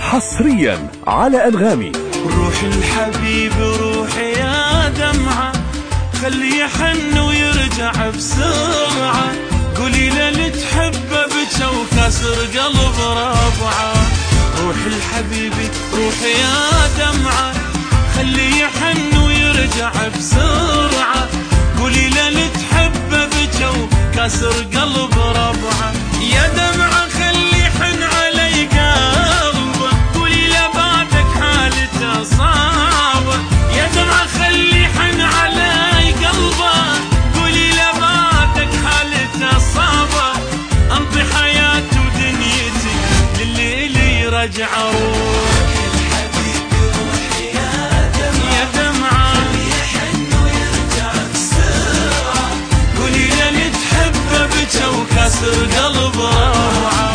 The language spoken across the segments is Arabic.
حصريا على أنغامي. روح الحبيب روح يا دمعة، خليه يحن ويرجع بسرعة، قولي له اللي تحبه بجا وكسر قلب ربعة. روح الحبيب روح يا دمعة، خليه يحن ويرجع بسرعة، قولي له اللي تحبه بجا وكسر قلب ربعة. يا دمعة خليه يحن علي قلبه، قولي له بعدك حالته صعبة. يا دمعة خليه يحن علي قلبه، قولي له بعدك حالته صعبة. انطي حياتي ودنيتي للي إلي رجع. روح الحبيب روح يا دمعة، خليه يحن ويرجع بسرعة، قولي له اللي تحبه بجا وكسر قلب روعة.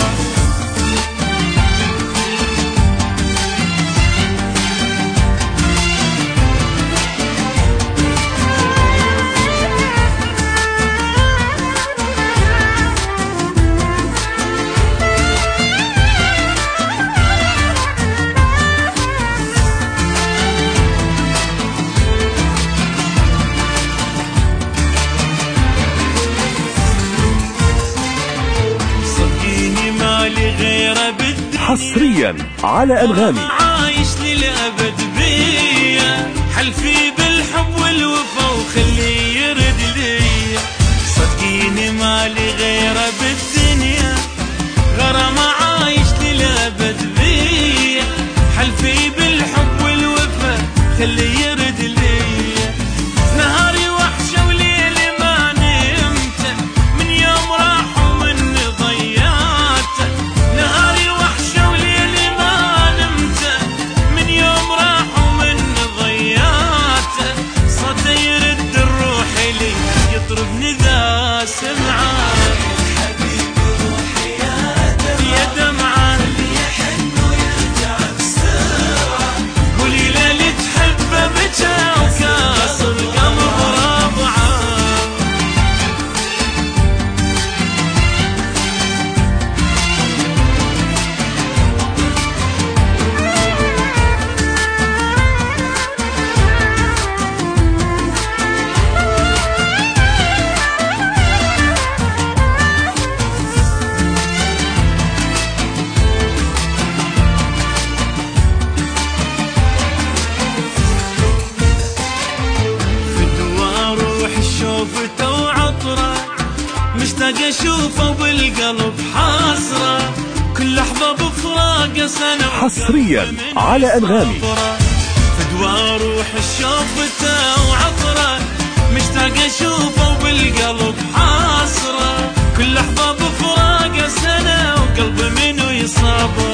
حصريا على أنغامي. عايش للأبد بيا، حلفي بالحب والوفا وخليه يرد ليا. صدقيني مالي غيره بالدنيا، غرام عايش للأبد بيا، حلفي بالحب والوفا خليه يرد ليا. نهاري وحشة وليلي ما نمت، من يوم راح ومن ضيعته. نهاري وحشة وليلي ما نمت، من يوم راح ومن ضيعته. صدى يرد الروح لي يطربني ذا سمعه. الحبيب روح يا دمعة، خليه يحن ويرجع بسرعة، قولي له اللي تحبه بجا وكاسر قلب ربعة. شوفته وعطره، مشتاق اشوفه وبالقلب حسره، كل لحظه بفراقه سنه. حصريا على أنغامي. فدوى روح شوفته وعطره، مشتاق اشوفه وبالقلب حسره، كل لحظه بفراقه سنه، وقلبي منو يصبر.